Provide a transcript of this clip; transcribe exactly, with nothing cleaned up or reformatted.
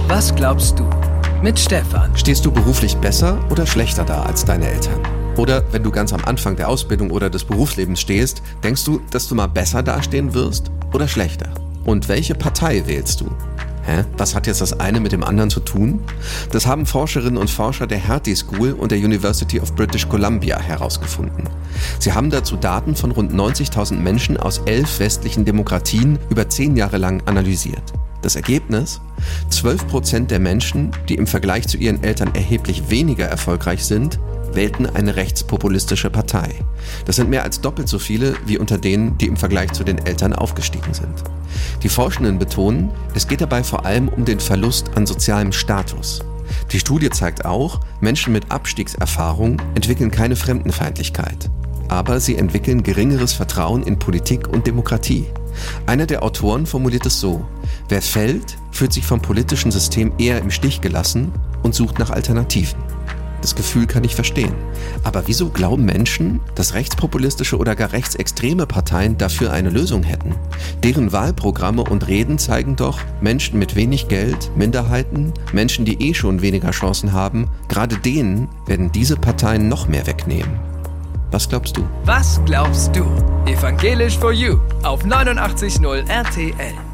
Was glaubst du? Mit Stefan. Stehst du beruflich besser oder schlechter da als deine Eltern? Oder wenn du ganz am Anfang der Ausbildung oder des Berufslebens stehst, denkst du, dass du mal besser dastehen wirst oder schlechter? Und welche Partei wählst du? Hä? Was hat jetzt das eine mit dem anderen zu tun? Das haben Forscherinnen und Forscher der Hertie School und der University of British Columbia herausgefunden. Sie haben dazu Daten von rund neunzigtausend Menschen aus elf westlichen Demokratien über zehn Jahre lang analysiert. Das Ergebnis? zwölf Prozent der Menschen, die im Vergleich zu ihren Eltern erheblich weniger erfolgreich sind, wählten eine rechtspopulistische Partei. Das sind mehr als doppelt so viele wie unter denen, die im Vergleich zu den Eltern aufgestiegen sind. Die Forschenden betonen, es geht dabei vor allem um den Verlust an sozialem Status. Die Studie zeigt auch, Menschen mit Abstiegserfahrung entwickeln keine Fremdenfeindlichkeit. Aber sie entwickeln geringeres Vertrauen in Politik und Demokratie. Einer der Autoren formuliert es so: Wer fällt, fühlt sich vom politischen System eher im Stich gelassen und sucht nach Alternativen. Das Gefühl kann ich verstehen. Aber wieso glauben Menschen, dass rechtspopulistische oder gar rechtsextreme Parteien dafür eine Lösung hätten? Deren Wahlprogramme und Reden zeigen doch, Menschen mit wenig Geld, Minderheiten, Menschen, die eh schon weniger Chancen haben, gerade denen werden diese Parteien noch mehr wegnehmen. Was glaubst du? Was glaubst du? Evangelisch for You auf neunundachtzig Komma null R T L.